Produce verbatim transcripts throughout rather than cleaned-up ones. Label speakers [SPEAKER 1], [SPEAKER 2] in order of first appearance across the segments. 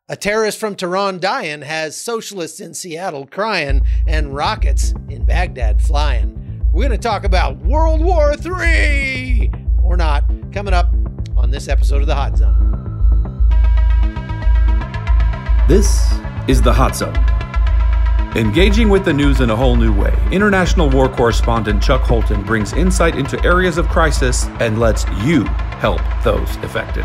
[SPEAKER 1] A terrorist from Tehran dying has socialists in Seattle crying and rockets in Baghdad flying. We're going to talk about World War Three, or not, coming up on this episode of The Hot Zone.
[SPEAKER 2] This is The Hot Zone. Engaging with the news in a whole new way, international war correspondent Chuck Holton brings insight into areas of crisis and lets you help those affected.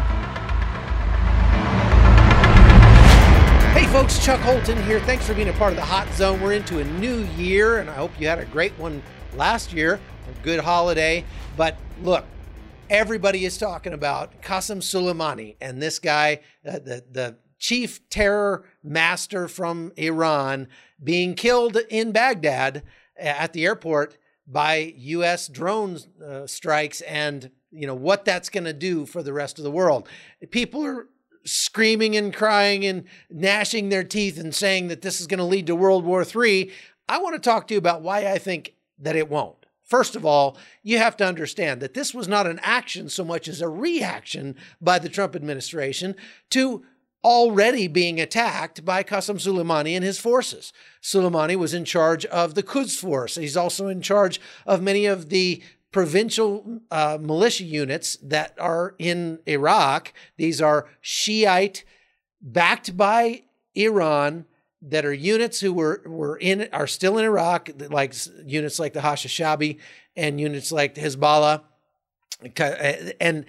[SPEAKER 1] Hey folks, Chuck Holton here. Thanks for being a part of The Hot Zone. We're into a new year, and I hope you had a great one last year, a good holiday. But look, everybody is talking about Qasem Soleimani and this guy, uh, the, the chief terror master from Iran, being killed in Baghdad at the airport by U S drone uh, strikes, and you know what that's going to do for the rest of the world. People are screaming and crying and gnashing their teeth and saying that this is going to lead to World War Three. I want to talk to you about why I think that it won't. First of all, you have to understand that this was not an action so much as a reaction by the Trump administration to already being attacked by Qasem Soleimani and his forces. Soleimani was in charge of the Quds Force. He's also in charge of many of the provincial uh, militia units that are in Iraq. These are Shiite, backed by Iran, that are units who were, were in, are still in Iraq, like units like the Hashishabi and units like the Hezbollah. And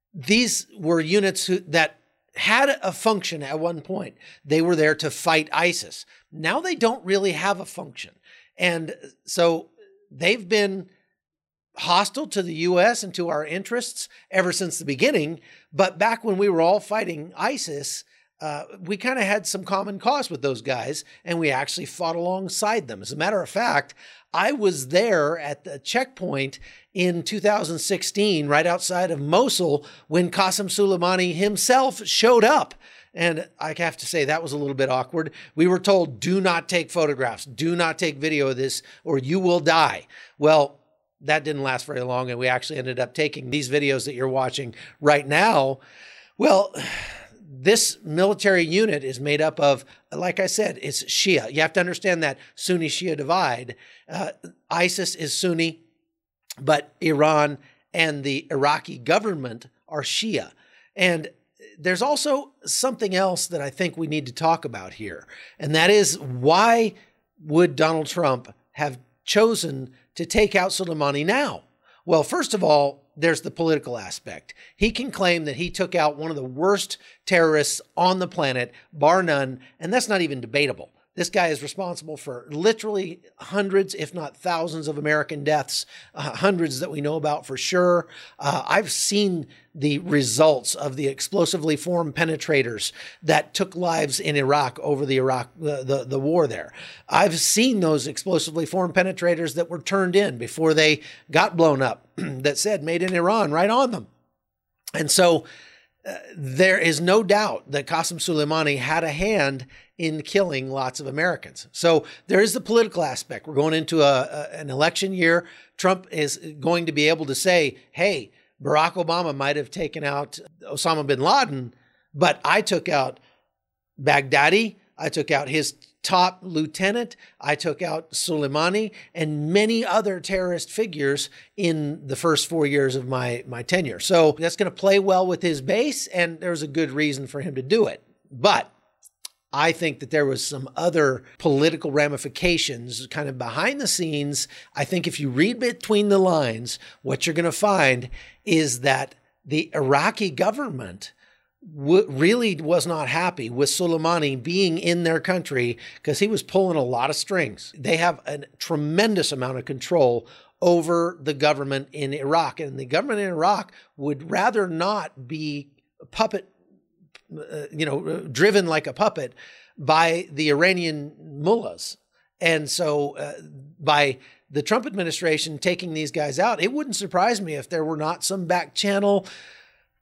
[SPEAKER 1] these were units who, that had a function at one point. They were there to fight ISIS. Now they don't really have a function. And so they've been hostile to the U S and to our interests ever since the beginning. But back when we were all fighting ISIS, uh, we kind of had some common cause with those guys, and we actually fought alongside them. As a matter of fact, I was there at the checkpoint in two thousand sixteen, right outside of Mosul, when Qasem Soleimani himself showed up. And I have to say, that was a little bit awkward. We were told, do not take photographs, do not take video of this, or you will die. Well, that didn't last very long, and we actually ended up taking these videos that you're watching right now. Well, this military unit is made up of, like I said, it's Shia. You have to understand that Sunni-Shia divide. Uh, ISIS is Sunni, but Iran and the Iraqi government are Shia. And there's also something else that I think we need to talk about here, and that is, why would Donald Trump have chosen to take out Soleimani now? Well, first of all, there's the political aspect. He can claim that he took out one of the worst terrorists on the planet, bar none, and that's not even debatable. This guy is responsible for literally hundreds, if not thousands, of American deaths, uh, hundreds that we know about for sure. Uh, I've seen the results of the explosively formed penetrators that took lives in Iraq over the Iraq the, the, the war there. I've seen those explosively formed penetrators that were turned in before they got blown up that said made in Iran right on them. And so uh, there is no doubt that Qasem Soleimani had a hand in killing lots of Americans. So there is the political aspect. We're going into a, a, an election year. Trump is going to be able to say, hey, Barack Obama might have taken out Osama bin Laden, but I took out Baghdadi, I took out his top lieutenant, I took out Soleimani, and many other terrorist figures in the first four years of my, my tenure. So that's going to play well with his base, and there's a good reason for him to do it. But I think that there was some other political ramifications kind of behind the scenes. I think if you read between the lines, what you're going to find is that the Iraqi government w- really was not happy with Soleimani being in their country, because he was pulling a lot of strings. They have a tremendous amount of control over the government in Iraq, and the government in Iraq would rather not be a puppet Uh, you know, driven like a puppet by the Iranian mullahs. And so uh, by the Trump administration taking these guys out, it wouldn't surprise me if there were not some back channel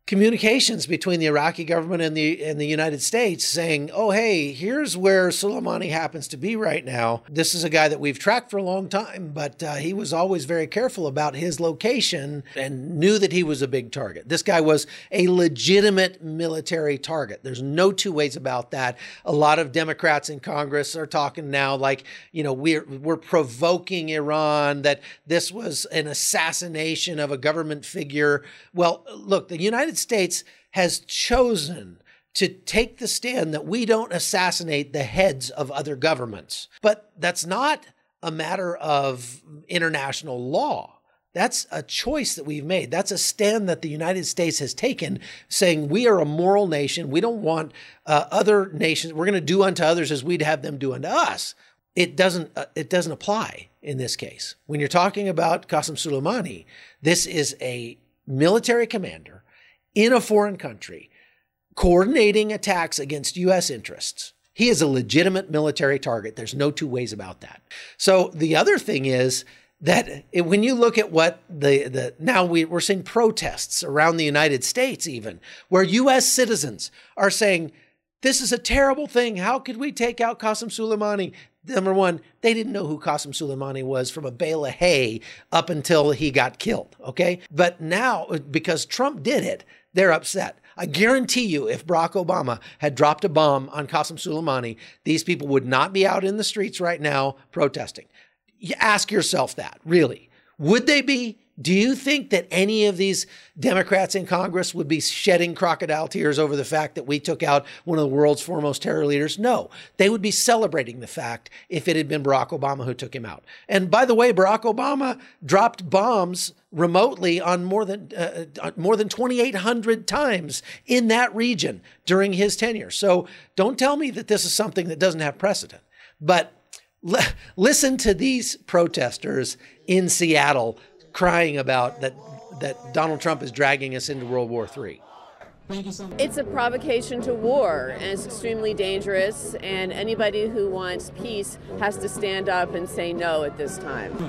[SPEAKER 1] communications between the Iraqi government and the and the United States saying, oh, hey, here's where Soleimani happens to be right now. This is a guy that we've tracked for a long time, but uh, he was always very careful about his location and knew that he was a big target. This guy was a legitimate military target. There's no two ways about that. A lot of Democrats in Congress are talking now like, you know, we're, we're provoking Iran, that this was an assassination of a government figure. Well, look, the United States has chosen to take the stand that we don't assassinate the heads of other governments. But that's not a matter of international law. That's a choice that we've made. That's a stand that the United States has taken, saying we are a moral nation. We don't want uh, other nations. We're going to do unto others as we'd have them do unto us. It doesn't, uh, it doesn't apply in this case. When you're talking about Qasem Soleimani, this is a military commander in a foreign country coordinating attacks against U S interests. He is a legitimate military target. There's no two ways about that. So the other thing is that it, when you look at what the, the now we, we're seeing protests around the United States even, where U S citizens are saying, this is a terrible thing. How could we take out Qasem Soleimani? Number one, they didn't know who Qasem Soleimani was from a bale of hay up until he got killed, okay? But now, because Trump did it, they're upset. I guarantee you, if Barack Obama had dropped a bomb on Qasem Soleimani, these people would not be out in the streets right now protesting. You ask yourself that, really. Would they be? Do you think that any of these Democrats in Congress would be shedding crocodile tears over the fact that we took out one of the world's foremost terror leaders? No, they would be celebrating the fact if it had been Barack Obama who took him out. And by the way, Barack Obama dropped bombs remotely on more than uh, more than twenty-eight hundred times in that region during his tenure. So don't tell me that this is something that doesn't have precedent. But l- listen to these protesters in Seattle crying about that that Donald Trump is dragging us into World War Three.
[SPEAKER 3] It's a provocation to war, and it's extremely dangerous, and anybody who wants peace has to stand up and say no at this time.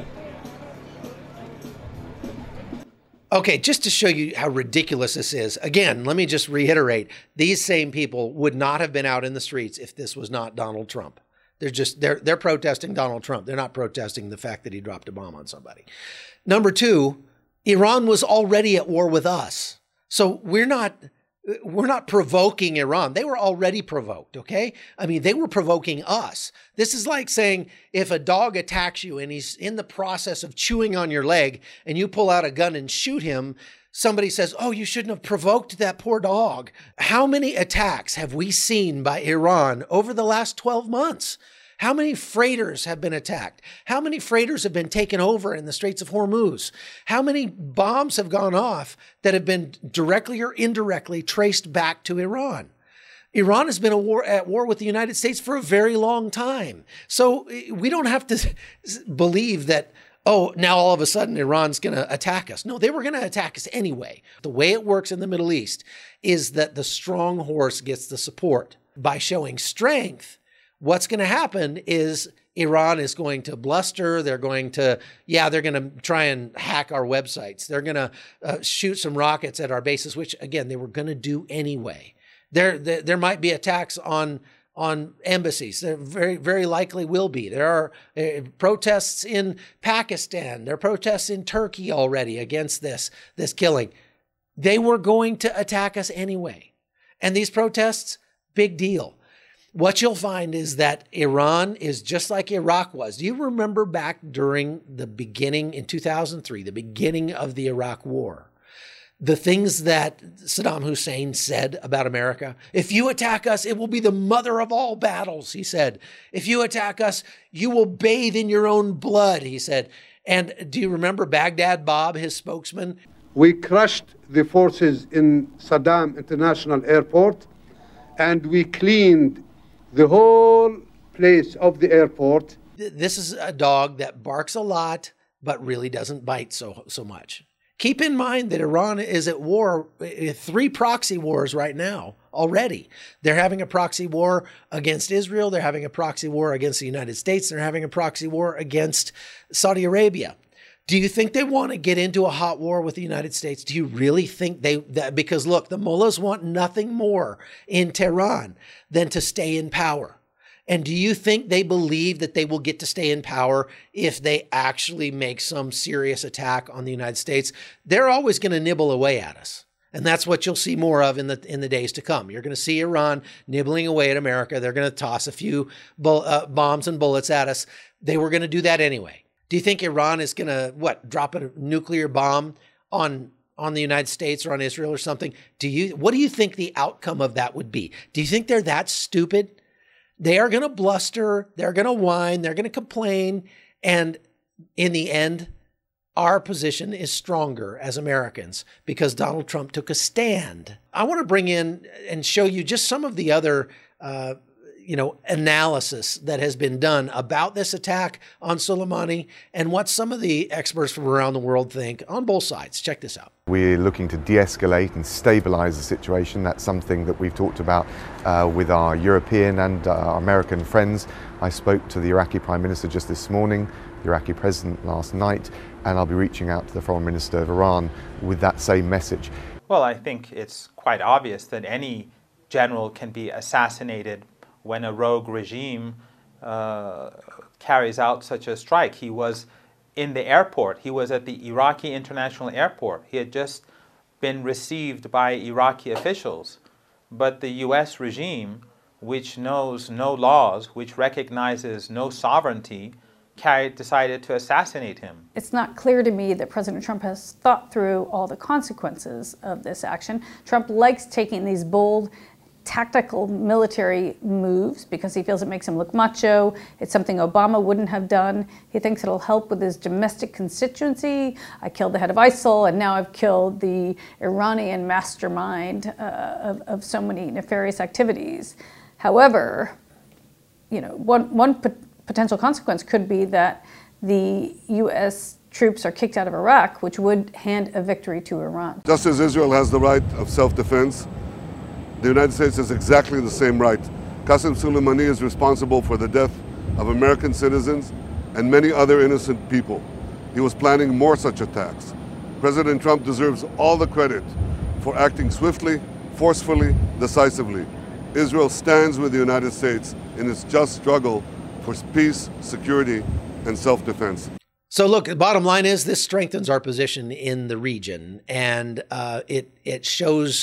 [SPEAKER 1] Okay, just to show you how ridiculous this is, again, let me just reiterate, these same people would not have been out in the streets if this was not Donald Trump. They're just, they're, they're protesting Donald Trump. They're not protesting the fact that he dropped a bomb on somebody. Number two, Iran was already at war with us. So we're not, we're not provoking Iran. They were already provoked, okay? I mean, they were provoking us. This is like saying if a dog attacks you and he's in the process of chewing on your leg and you pull out a gun and shoot him, somebody says, oh, you shouldn't have provoked that poor dog. How many attacks have we seen by Iran over the last twelve months? How many freighters have been attacked? How many freighters have been taken over in the Straits of Hormuz? How many bombs have gone off that have been directly or indirectly traced back to Iran? Iran has been a war, at war with the United States for a very long time. So we don't have to believe that, oh, now all of a sudden Iran's going to attack us. No, they were going to attack us anyway. The way it works in the Middle East is that the strong horse gets the support. By showing strength, what's going to happen is Iran is going to bluster. They're going to, yeah, they're going to try and hack our websites. They're going to uh, shoot some rockets at our bases, which, again, they were going to do anyway. There, there, there might be attacks on on embassies. There very, very likely will be. There are uh, protests in Pakistan. There are protests in Turkey already against this, this killing. They were going to attack us anyway. And these protests, big deal. What you'll find is that Iran is just like Iraq was. Do you remember back during the beginning in two thousand three, the beginning of the Iraq War, the things that Saddam Hussein said about America? If you attack us, it will be the mother of all battles, he said. If you attack us, you will bathe in your own blood, he said. And do you remember Baghdad Bob, his spokesman?
[SPEAKER 4] We crushed the forces in Saddam International Airport, and we cleaned the whole place of the airport.
[SPEAKER 1] This is a dog that barks a lot, but really doesn't bite so so much. Keep in mind that Iran is at war, three proxy wars right now already. They're having a proxy war against Israel. They're having a proxy war against the United States. They're having a proxy war against Saudi Arabia. Do you think they want to get into a hot war with the United States? Do you really think they, that, because look, the mullahs want nothing more in Tehran than to stay in power. And do you think they believe that they will get to stay in power if they actually make some serious attack on the United States? They're always going to nibble away at us. And that's what you'll see more of in the in the days to come. You're going to see Iran nibbling away at America. They're going to toss a few bu- uh, bombs and bullets at us. They were going to do that anyway. Do you think Iran is going to, what, drop a nuclear bomb on on the United States or on Israel or something? Do you? What do you think the outcome of that would be? Do you think they're that stupid? They are going to bluster. They're going to whine. They're going to complain. And in the end, our position is stronger as Americans because Donald Trump took a stand. I want to bring in and show you just some of the other uh, you know, analysis that has been done about this attack on Soleimani and what some of the experts from around the world think on both sides. Check this out.
[SPEAKER 5] We're looking to de-escalate and stabilize the situation. That's something that we've talked about uh, with our European and uh, our American friends. I spoke to the Iraqi Prime Minister just this morning, the Iraqi President last night, and I'll be reaching out to the Foreign Minister of Iran with that same message.
[SPEAKER 6] Well, I think it's quite obvious that any general can be assassinated when a rogue regime uh, carries out such a strike. He was in the airport. He was at the Iraqi International Airport. He had just been received by Iraqi officials. But the U S regime, which knows no laws, which recognizes no sovereignty, carried, decided to assassinate him.
[SPEAKER 7] It's not clear to me that President Trump has thought through all the consequences of this action. Trump likes taking these bold tactical military moves because he feels it makes him look macho. It's something Obama wouldn't have done. He thinks it'll help with his domestic constituency. I killed the head of ISIL, and now I've killed the Iranian mastermind uh, of, of so many nefarious activities. However, you know, one, one pot- potential consequence could be that the U S troops are kicked out of Iraq, which would hand a victory to Iran.
[SPEAKER 8] Just as Israel has the right of self-defense, the United States has exactly the same right. Qasem Soleimani is responsible for the death of American citizens and many other innocent people. He was planning more such attacks. President Trump deserves all the credit for acting swiftly, forcefully, decisively. Israel stands with the United States in its just struggle for peace, security, and self-defense.
[SPEAKER 1] So look, the bottom line is this strengthens our position in the region, and uh, it it shows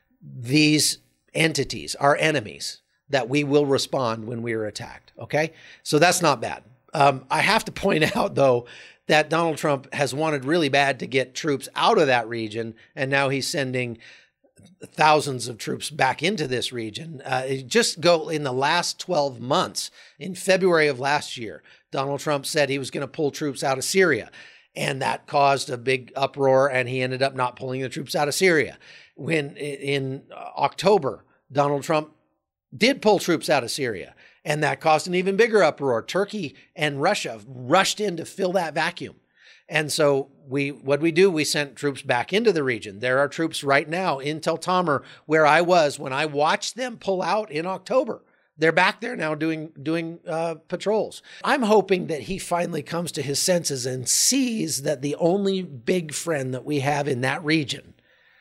[SPEAKER 1] these entities, our enemies, that we will respond when we are attacked. Okay, so that's not bad. Um, I have to point out, though, that Donald Trump has wanted really bad to get troops out of that region, and now he's sending thousands of troops back into this region. Uh, just go in the last twelve months, in February of last year, Donald Trump said he was going to pull troops out of Syria, and that caused a big uproar, and he ended up not pulling the troops out of Syria. When in October, Donald Trump did pull troops out of Syria, and that caused an even bigger uproar. Turkey and Russia rushed in to fill that vacuum. And so we, what we do, we sent troops back into the region. There are troops right now in Tel Tamer, where I was when I watched them pull out in October. They're back there now doing doing uh, patrols. I'm hoping that he finally comes to his senses and sees that the only big friend that we have in that region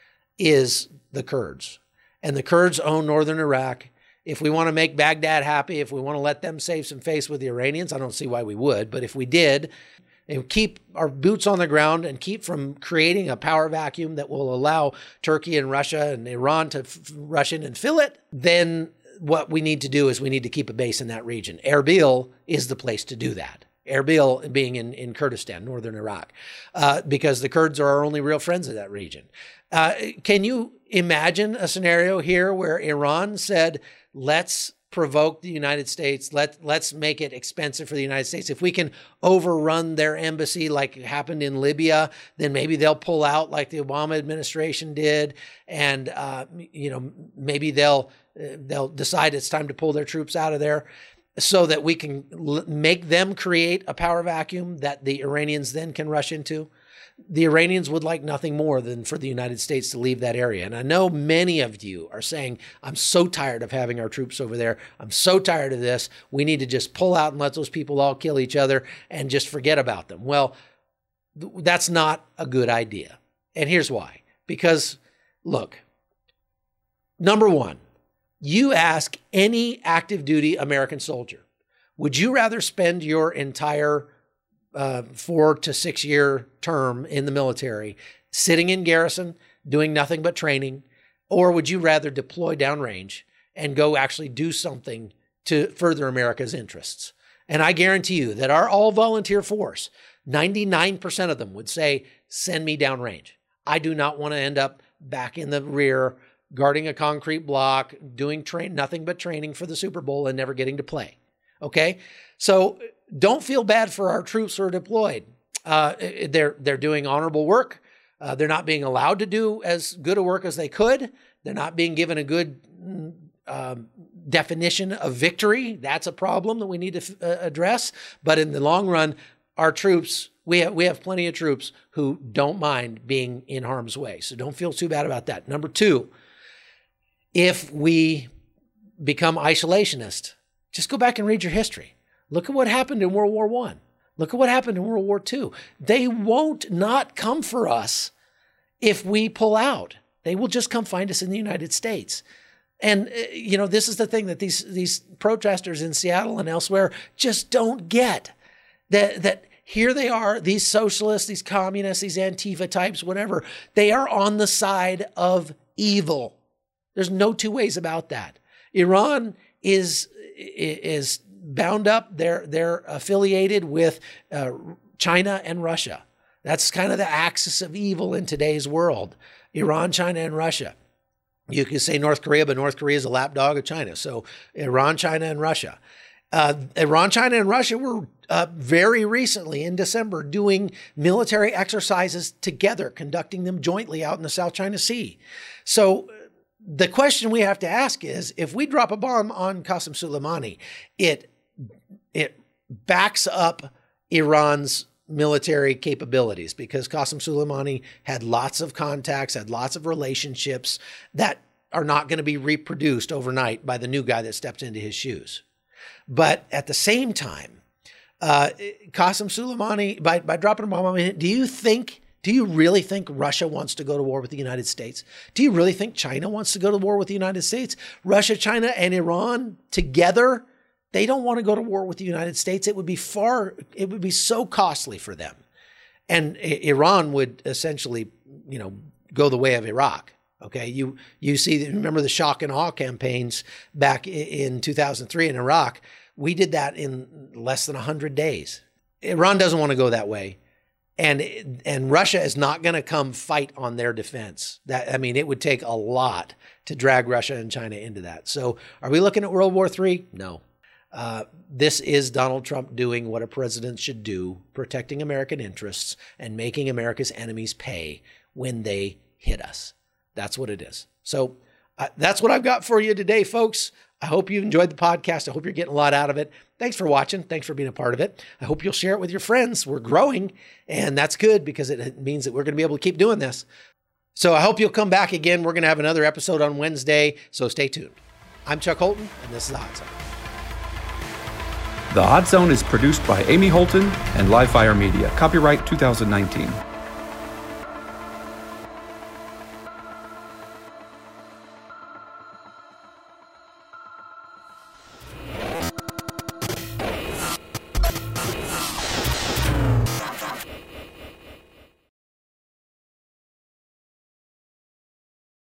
[SPEAKER 1] is the Kurds. And the Kurds own northern Iraq. If we want to make Baghdad happy, if we want to let them save some face with the Iranians, I don't see why we would. But if we did, and keep our boots on the ground and keep from creating a power vacuum that will allow Turkey and Russia and Iran to f- rush in and fill it, then what we need to do is we need to keep a base in that region. Erbil is the place to do that. Erbil being in, in Kurdistan, northern Iraq, uh, because the Kurds are our only real friends of that region. Uh, can you imagine a scenario here where Iran said, let's provoke the United States, let, let's make it expensive for the United States. If we can overrun their embassy like happened in Libya, then maybe they'll pull out like the Obama administration did. And, uh, you know, maybe they'll, uh, they'll decide it's time to pull their troops out of there, so that we can l- make them create a power vacuum that the Iranians then can rush into. The Iranians would like nothing more than for the United States to leave that area. And I know many of you are saying, I'm so tired of having our troops over there. I'm so tired of this. We need to just pull out and let those people all kill each other and just forget about them. Well, That's not a good idea. And here's why. Because, look, number one, you ask any active duty American soldier, would you rather spend your entire uh, four to six year term in the military sitting in garrison, doing nothing but training, or would you rather deploy downrange and go actually do something to further America's interests? And I guarantee you that our all-volunteer force, ninety-nine percent of them would say, send me downrange. I do not want to end up back in the rear, guarding a concrete block, doing train nothing but training for the Super Bowl and never getting to play. Okay? So don't feel bad for our troops who are deployed. Uh, they're, they're doing honorable work. Uh, they're not being allowed to do as good a work as they could. They're not being given a good um, definition of victory. That's a problem that we need to uh, address. But in the long run, our troops, we have, we have plenty of troops who don't mind being in harm's way. So don't feel too bad about that. Number two, if we become isolationist, just go back and read your history. Look at what happened in World War One. Look at what happened in World War Two. They won't not come for us if we pull out. They will just come find us in the United States. And, you know, this is the thing that these, these protesters in Seattle and elsewhere just don't get. That, that here they are, these socialists, these communists, these Antifa types, whatever, they are on the side of evil. There's no two ways about that. Iran is, is bound up. They're, they're affiliated with uh, China and Russia. That's kind of the axis of evil in today's world. Iran, China, and Russia. You can say North Korea, but North Korea is a lapdog of China. So Iran, China, and Russia. Uh, Iran, China, and Russia were uh, very recently in December doing military exercises together, conducting them jointly out in the South China Sea. So the question we have to ask is, if we drop a bomb on Qasem Soleimani, it, it backs up Iran's military capabilities, because Qasem Soleimani had lots of contacts, had lots of relationships that are not going to be reproduced overnight by the new guy that steps into his shoes. But at the same time, uh, Qasem Soleimani, by, by dropping a bomb on him, do you think, do you really think Russia wants to go to war with the United States? Do you really think China wants to go to war with the United States? Russia, China, and Iran together, they don't want to go to war with the United States. It would be far, it would be so costly for them. And Iran would essentially, you know, go the way of Iraq. Okay, you you see, remember the shock and awe campaigns back in two thousand three in Iraq? We did that in less than one hundred days. Iran doesn't want to go that way. And and Russia is not going to come fight on their defense. That I mean, it would take a lot to drag Russia and China into that. So are we looking at World War Three? No. Uh, this is Donald Trump doing what a president should do, protecting American interests and making America's enemies pay when they hit us. That's what it is. So uh, that's what I've got for you today, folks. I hope you enjoyed the podcast. I hope you're getting a lot out of it. Thanks for watching. Thanks for being a part of it. I hope you'll share it with your friends. We're growing, and that's good because it means that we're going to be able to keep doing this. So I hope you'll come back again. We're going to have another episode on Wednesday, so stay tuned. I'm Chuck Holton, and this is The Hot Zone.
[SPEAKER 2] The Hot Zone is produced by Amy Holton and Livefire Media. Copyright two thousand nineteen.